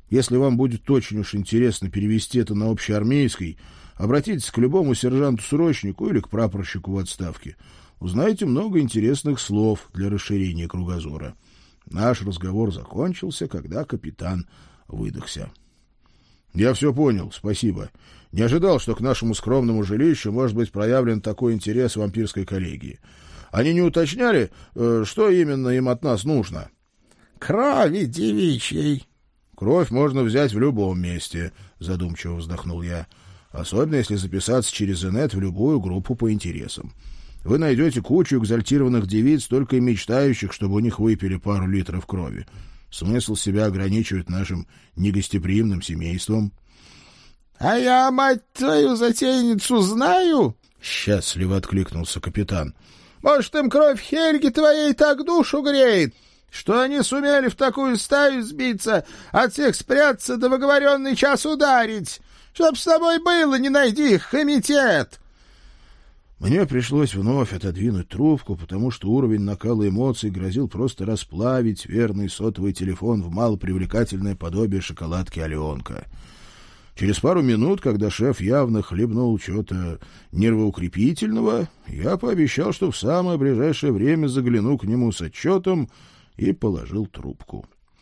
Если вам будет очень уж интересно перевести это на общеармейский, обратитесь к любому сержанту-срочнику или к прапорщику в отставке. Узнаете много интересных слов для расширения кругозора. Наш разговор закончился, когда капитан выдохся. — Я все понял, спасибо. Не ожидал, что к нашему скромному жилищу может быть проявлен такой интерес вампирской коллегии. Они не уточняли, что именно им от нас нужно? — Крови девичьей. — Кровь можно взять в любом месте, — задумчиво вздохнул я. — Особенно, если записаться через инет в любую группу по интересам. Вы найдете кучу экзальтированных девиц, только и мечтающих, чтобы у них выпили пару литров крови. Смысл себя ограничивать нашим негостеприимным семейством? — А я, мать твою, затейницу знаю? — счастливо откликнулся капитан. — Может, им кровь Хельги твоей так душу греет, что они сумели в такую стаю сбиться, от всех спрятаться да в оговоренный час ударить. Чтоб с тобой было, не найди их, комитет! Мне пришлось вновь отодвинуть трубку, потому что уровень накала эмоций грозил просто расплавить верный сотовый телефон в малопривлекательное подобие шоколадки «Аленка». Через пару минут, когда шеф явно хлебнул чего-то нервоукрепительного, я пообещал, что в самое ближайшее время загляну к нему с отчетом, и положил трубку.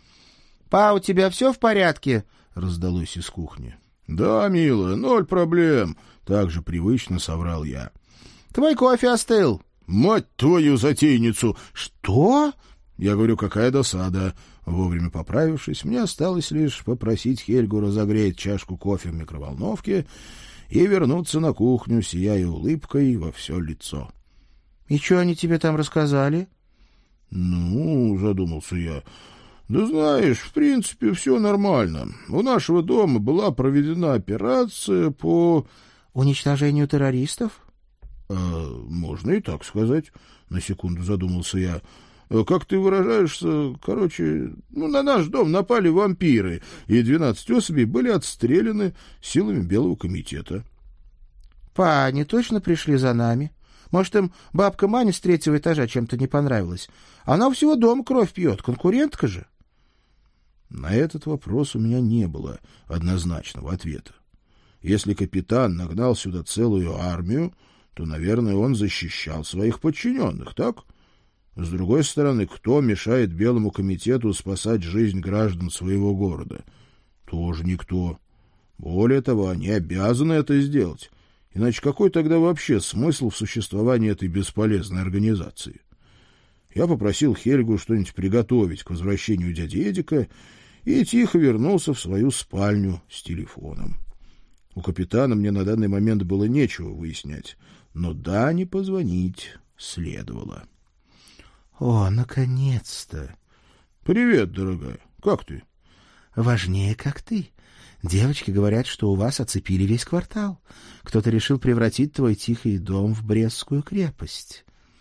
— Па, у тебя все в порядке? — раздалось из кухни. — Да, милая, 0 проблем, — также привычно соврал я. — Твой кофе остыл. — Мать твою затейницу! — Что? Я говорю, какая досада. Вовремя поправившись, мне осталось лишь попросить Хельгу разогреть чашку кофе в микроволновке и вернуться на кухню, сияя улыбкой во все лицо. — И что они тебе там рассказали? — Ну, задумался я. Да знаешь, в принципе, все нормально. У нашего дома была проведена операция по... Уничтожению террористов? Можно и так сказать. На секунду задумался я. Как ты выражаешься, короче, на наш дом напали вампиры, и 12 особей были отстреляны силами Белого комитета. Па, они точно пришли за нами? Может, им бабка Маня с 3-го этажа чем-то не понравилась? Она у всего дома кровь пьет, конкурентка же. На этот вопрос у меня не было однозначного ответа. Если капитан нагнал сюда целую армию, то, наверное, он защищал своих подчиненных, так? С другой стороны, кто мешает Белому комитету спасать жизнь граждан своего города? Тоже никто. Более того, они обязаны это сделать. Иначе какой тогда вообще смысл в существовании этой бесполезной организации? Я попросил Хельгу что-нибудь приготовить к возвращению дяди Эдика и тихо вернулся в свою спальню с телефоном. У капитана мне на данный момент было нечего выяснять, но Дане позвонить следовало. — О, наконец-то! — Привет, дорогая. Как ты? — Важнее, как ты. Девочки говорят, что у вас оцепили весь квартал. Кто-то решил превратить твой тихий дом в Брестскую крепость.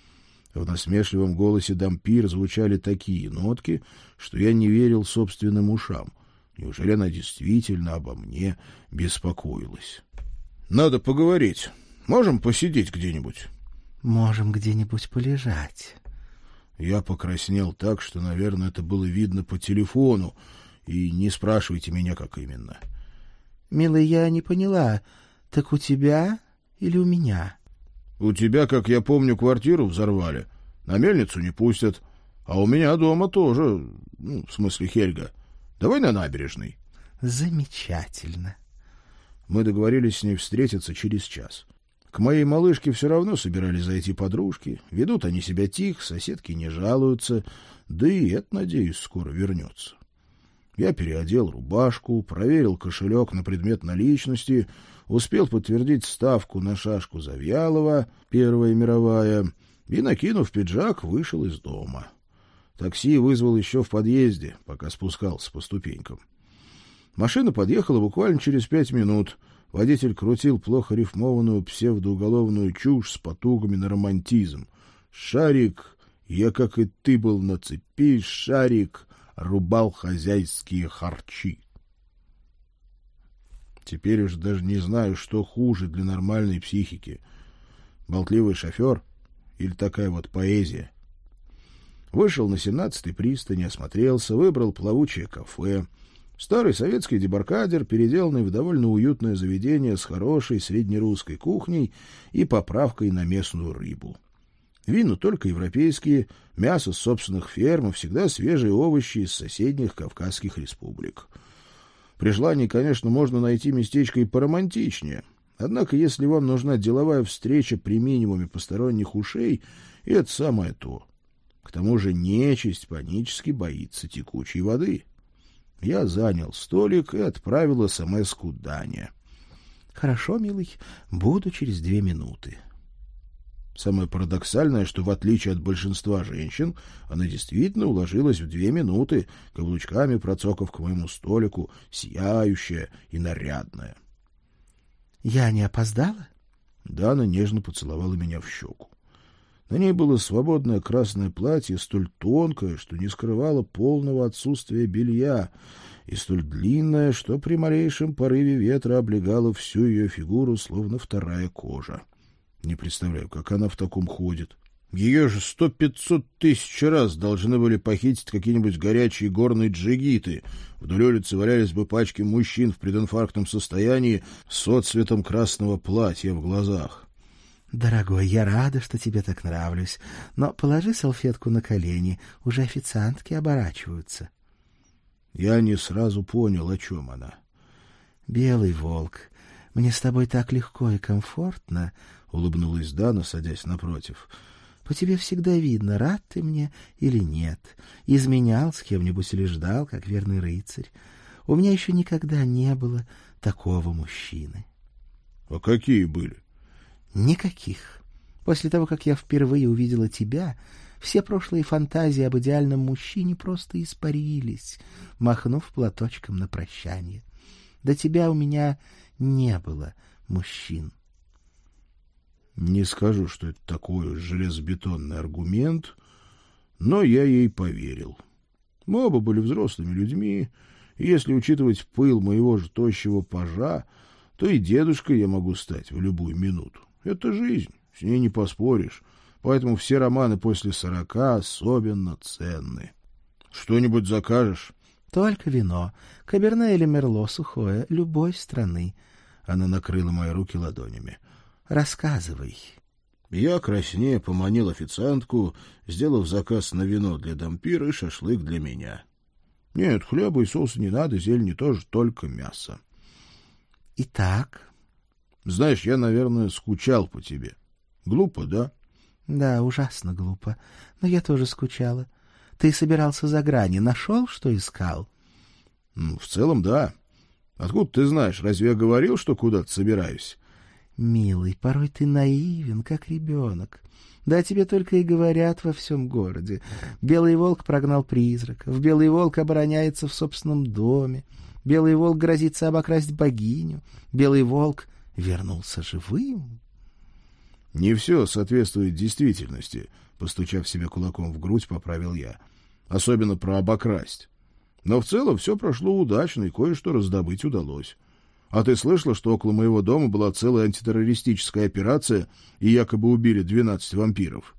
В насмешливом голосе Дампир звучали такие нотки, что я не верил собственным ушам. Неужели она действительно обо мне беспокоилась? — Надо поговорить. Можем посидеть где-нибудь? — Можем где-нибудь полежать. Я покраснел так, что, наверное, это было видно по телефону, и не спрашивайте меня, как именно. — Милый, я не поняла, так у тебя или у меня? — У тебя, как я помню, квартиру взорвали. На мельницу не пустят. А у меня дома тоже, в смысле Хельга. Давай на набережной. — Замечательно. Мы договорились с ней встретиться через час. К моей малышке все равно собирались зайти подружки. Ведут они себя тихо, соседки не жалуются. Да и это, надеюсь, скоро вернется. Я переодел рубашку, проверил кошелек на предмет наличности, успел подтвердить ставку на шашку Завьялова, Первая мировая, и, накинув пиджак, вышел из дома. Такси вызвал еще в подъезде, пока спускался по ступенькам. Машина подъехала буквально через 5 минут. Водитель крутил плохо рифмованную псевдоуголовную чушь с потугами на романтизм. «Шарик, я, как и ты, был на цепи, Шарик, рубал хозяйские харчи». Теперь уж даже не знаю, что хуже для нормальной психики. Болтливый шофер или такая вот поэзия. Вышел на 17-й пристани, осмотрелся, выбрал плавучее кафе. Старый советский дебаркадер, переделанный в довольно уютное заведение с хорошей среднерусской кухней и поправкой на местную рыбу. Вина только европейские, мясо с собственных ферм и всегда свежие овощи из соседних Кавказских республик. При желании, конечно, можно найти местечко и поромантичнее. Однако, если вам нужна деловая встреча при минимуме посторонних ушей, это самое то. К тому же нечисть панически боится текучей воды. Я занял столик и отправил СМС-ку Дане. — Хорошо, милый, буду через 2 минуты. Самое парадоксальное, что в отличие от большинства женщин, она действительно уложилась в 2 минуты, каблучками процокав к моему столику, сияющая и нарядная. — Я не опоздала? Дана нежно поцеловала меня в щеку. На ней было свободное красное платье, столь тонкое, что не скрывало полного отсутствия белья, и столь длинное, что при малейшем порыве ветра облегало всю ее фигуру, словно вторая кожа. Не представляю, как она в таком ходит. Ее же 100-500 тысяч раз должны были похитить какие-нибудь горячие горные джигиты. Вдоль улицы валялись бы пачки мужчин в прединфарктном состоянии с отцветом красного платья в глазах. «Дорогой, я рада, что тебе так нравлюсь, но положи салфетку на колени, уже официантки оборачиваются». Я не сразу понял, о чем она. «Белый волк, мне с тобой так легко и комфортно», — улыбнулась Дана, садясь напротив. «По тебе всегда видно, рад ты мне или нет, изменял с кем-нибудь или ждал, как верный рыцарь. У меня еще никогда не было такого мужчины». «А какие были?» «Никаких. После того, как я впервые увидела тебя, все прошлые фантазии об идеальном мужчине просто испарились, махнув платочком на прощание. До тебя у меня не было мужчин». Не скажу, что это такой железобетонный аргумент, но я ей поверил. Мы оба были взрослыми людьми, и если учитывать пыл моего же тощего пажа, то и дедушкой я могу стать в любую минуту. Это жизнь, с ней не поспоришь, поэтому все романы после 40 особенно ценны. Что-нибудь закажешь? Только вино, каберне или мерло сухое, любой страны. Она накрыла мои руки ладонями. Рассказывай. Я краснея поманил официантку, сделав заказ на вино для дампира и шашлык для меня. Нет, хлеба и соуса не надо, зелени тоже, только мясо. Итак... Знаешь, я, наверное, скучал по тебе. Глупо, да? Да, ужасно глупо. Но я тоже скучала. Ты собирался за грани. Нашел, что искал? В целом, да. Откуда ты знаешь? Разве я говорил, что куда-то собираюсь? Милый, порой ты наивен, как ребенок. Да тебе только и говорят во всем городе. Белый волк прогнал призраков. Белый волк обороняется в собственном доме. Белый волк грозится обокрасть богиню. Белый волк вернулся живым. Не все соответствует действительности, постучав себе кулаком в грудь, поправил я. Особенно про обокрасть. Но в целом все прошло удачно, и кое-что раздобыть удалось. А ты слышала, что около моего дома была целая антитеррористическая операция, и якобы убили 12 вампиров?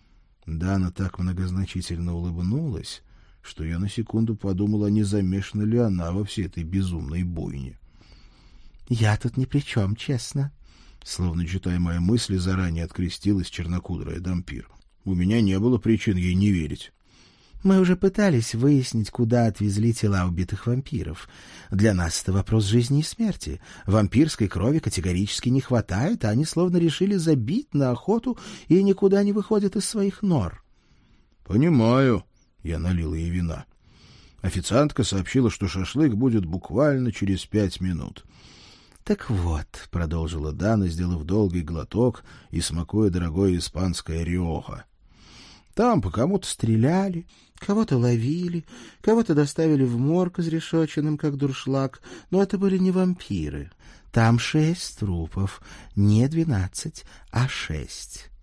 Дана так многозначительно улыбнулась, что я на секунду подумал, а не замешана ли она во всей этой безумной бойне. «Я тут ни при чем, честно». Словно читая мои мысли, заранее открестилась чернокудрая дампир. У меня не было причин ей не верить. «Мы уже пытались выяснить, куда отвезли тела убитых вампиров. Для нас это вопрос жизни и смерти. Вампирской крови категорически не хватает, а они словно решили забить на охоту и никуда не выходят из своих нор». «Понимаю». Я налил ей вина. Официантка сообщила, что шашлык будет буквально через 5 минут. «Так вот», — продолжила Дана, сделав долгий глоток и смакуя дорогое испанское риохо. «Там по кому-то стреляли, кого-то ловили, кого-то доставили в морг изрешеченным, как дуршлаг, но это были не вампиры. Там 6 трупов, не 12, а 6.